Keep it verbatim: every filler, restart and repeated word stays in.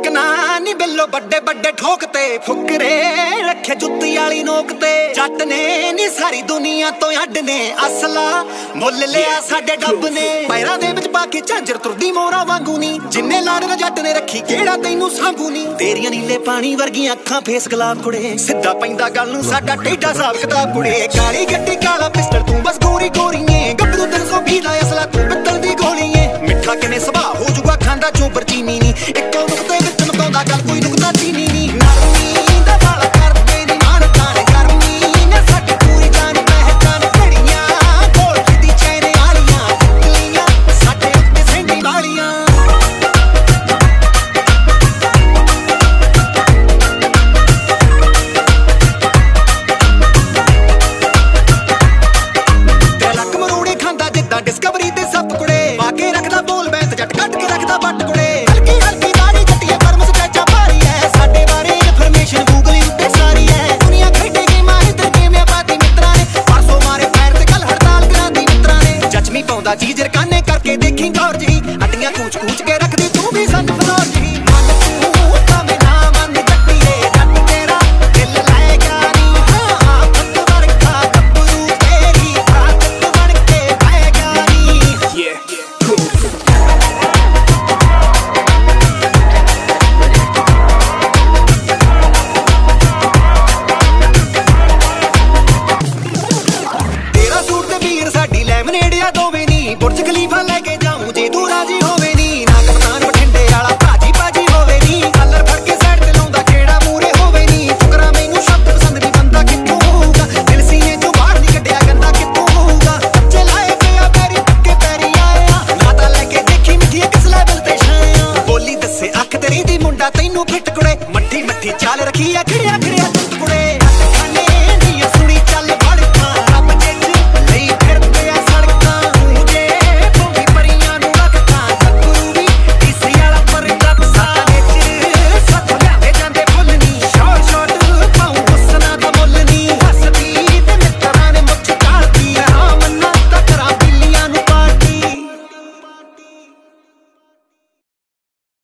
मुकना नी बिल्लो बड़े बड़े ठोकते फुकरे रखे जुत्ती वाली नोक ते जट ने नी सारी दुनिया तो अड ने असला मुल लिया साडे डब ने पैरां दे विच पा के झांजर तुरदी मोरा वांगू नी जिन्ने लाड़ जट ने रखी केड़ा तैनू सांभू नी तेरियां नीले पानी वर्गियां अखां फेस गुलाब कुड़े सिद्धा पैंदा गल नू साडा टेढ़ा हिसाब किताब कुड़े काली गड्डी काला पिस्टल तू बस गोरी गोरीए गब्बरू तीन सौ बीस दा असला तू पित्तल दी गोलीए मिठा किने सुभा हो जूगा खांदा चोबर चीनी नी इक्को नुक्ते विच नपाउंदा गल कोई